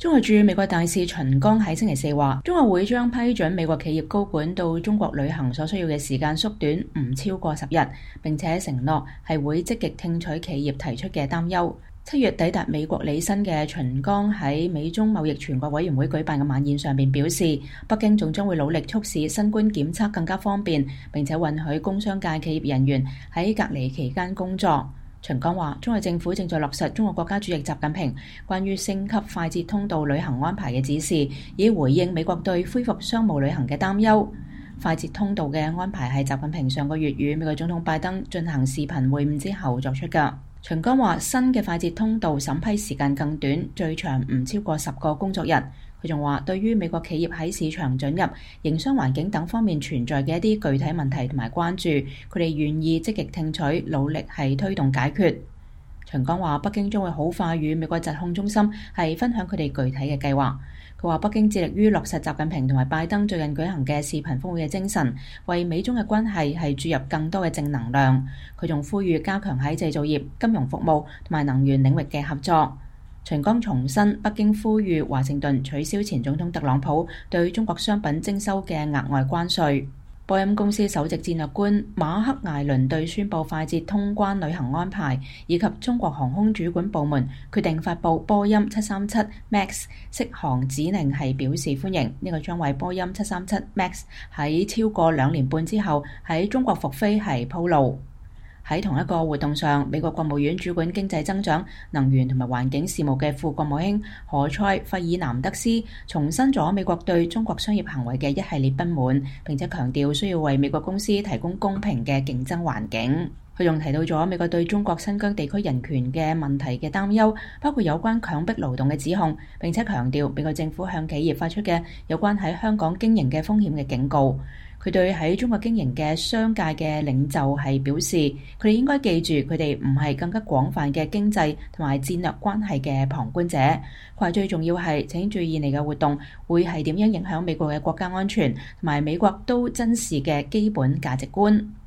中國駐美國大使秦剛喺星期四話，中國會將批准美國企業高管到中國旅行所需要嘅時間縮短唔超過10日，並且承諾係會積極聽取企業提出嘅擔憂。7月抵達美國履新嘅秦剛喺美中貿易全國委員會舉辦嘅晚宴上邊表示，北京仲將會努力促使新冠檢測更加方便，並且允許工商界企業人員喺隔離期間工作。秦剛話，中國政府正在落實中國國家主席習近平關於升級快捷通道旅行安排嘅指示，以回應美國對恢復商務旅行嘅擔憂。快捷通道嘅安排係習近平上個月與美國總統拜登進行視頻會晤之後作出㗎。秦剛話，新嘅快捷通道審批時間更短，最長唔超過10個工作日。佢仲話，對於美國企業喺市場准入、營商環境等方面存在嘅一啲具體問題同埋關注，佢哋願意積極聽取，努力係推動解決。秦剛話，北京將會好快與美國疾控中心係分享佢哋具體嘅計劃。佢話，北京致力於落實習近平同埋拜登最近舉行嘅視頻峰會嘅精神，為美中嘅關係係注入更多嘅正能量。佢仲呼籲加強喺製造業、金融服務同埋能源領域嘅合作。秦剛重申，北京呼籲華盛頓取消前總統特朗普對中國商品徵收嘅額外關稅。波音公司首席戰略官馬克艾倫對宣布快捷通關旅行安排，以及中國航空主管部門決定發布波音737 MAX 適航指令係表示歡迎。呢個將為波音737 MAX 喺超過2年半之後喺中國復飛係鋪路。喺同一個活動上，美國國務院主管經濟增長、能源同埋環境事務嘅副國務卿何塞·費爾南德斯重申咗美國對中國商業行為嘅一系列不滿，並且強調需要為美國公司提供公平嘅競爭環境。佢仲提到咗美國對中國新疆地區人權嘅問題嘅擔憂，包括有關強迫勞動嘅指控，並且強調美國政府向企業發出嘅有關喺香港經營嘅風險嘅警告。佢對喺中國經營嘅商界嘅領袖係表示，佢哋應該記住，佢哋唔係更加廣泛嘅經濟同埋戰略關係嘅旁觀者。佢話最重要係請注意你嘅活動會係點樣影響美國嘅國家安全同埋美國都珍視嘅基本價值觀。